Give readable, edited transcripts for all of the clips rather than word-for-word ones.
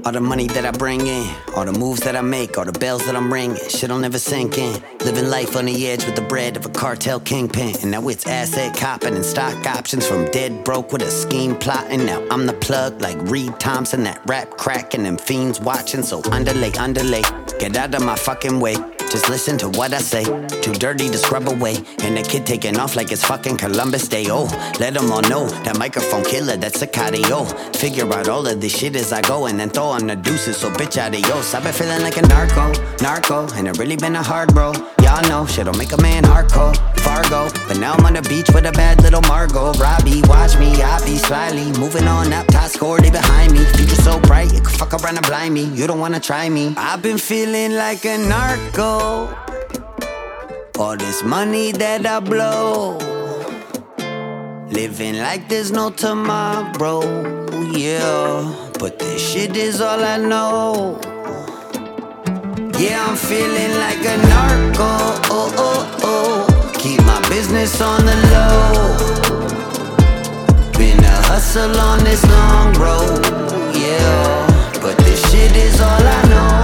All the money that I bring in, all the moves that I make, all the bells that I'm ringing, shit'll never sink in. Living life on the edge with the bread of a cartel kingpin. And now it's asset copping and stock options from dead broke with a scheme plotting. Now I'm the plug like Reed Thompson, that rap cracking and fiends watching. So underlay, get out of my fucking way. Just listen to what I say. Too dirty to scrub away. And the kid taking off like it's fucking Columbus Day. Oh, let them all know that microphone killer, that's a cardio. Figure out all of this shit as I go and then throw on the deuces. So bitch adios. I've been feeling like a narco, and it really been a hard road. Y'all know shit'll make a man hardcore. Fargo, but now I'm on the beach with a bad little Margot Robbie. Watch me, I be slyly moving on up, top score, they behind me. Future so bright, you can fuck around and blind me. You don't wanna try me. I've been feeling like a narco. All this money that I blow, living like there's no tomorrow, yeah. But this shit is all I know. Yeah, I'm feeling like a narco, oh, oh, oh. Keep my business on the low. Been a hustle on this long road, yeah. But this shit is all I know.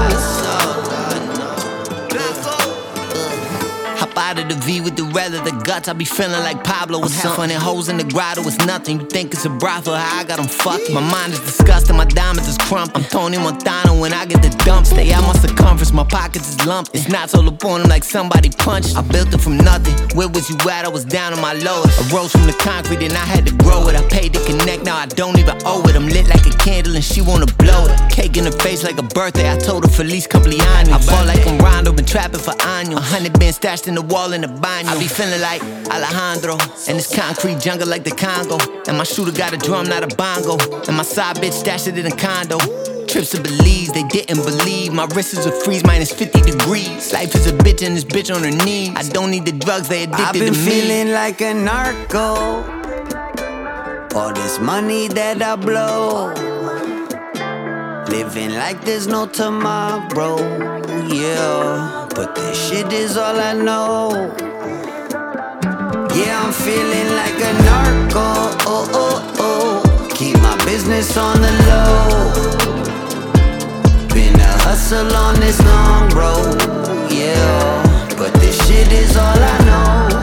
Out of the V with the weather, the guts, I be feeling like Pablo was half on hoes in the grotto, it's nothing. You think it's a brothel, how I got them fucking. My mind is disgusting, my diamonds is crump. I'm Tony Montana when I get the dump. Stay out my circumference, my pockets is lumped. It's not all up on them like somebody punched. I built it from nothing, where was you at? I was down on my lowest. I rose from the concrete and I had to grow it. I paid to connect, now I don't even owe it. I'm lit like a candle and she wanna blow it. Cake in her face like a birthday, I told her Feliz Cumpleaños. I ball like I'm Rondo, been trapping for años. 100 been stashed in the wall in the baño. I be feeling like Alejandro, and this concrete jungle like the Congo. And my shooter got a drum, not a bongo. And my side bitch stashed it in a condo. Trips to Belize, they didn't believe. My wrist is a freeze, minus 50 degrees. Life is a bitch and this bitch on her knees. I don't need the drugs, they addicted to me. I've been feeling like a narco. All this money that I blow, living like there's no tomorrow, yeah. But this shit is all I know. Yeah, I'm feeling like a narco, oh, oh, oh. Keep my business on the low. Been a hustle on this long road, yeah. But this shit is all I know.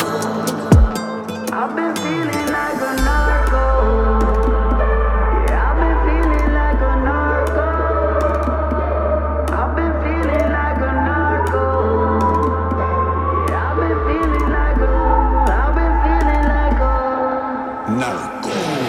I've been feeling like a narco. Yeah, I've been feeling like a narco. I've been feeling like a narco. Yeah, I've been feeling like a narco. Narco.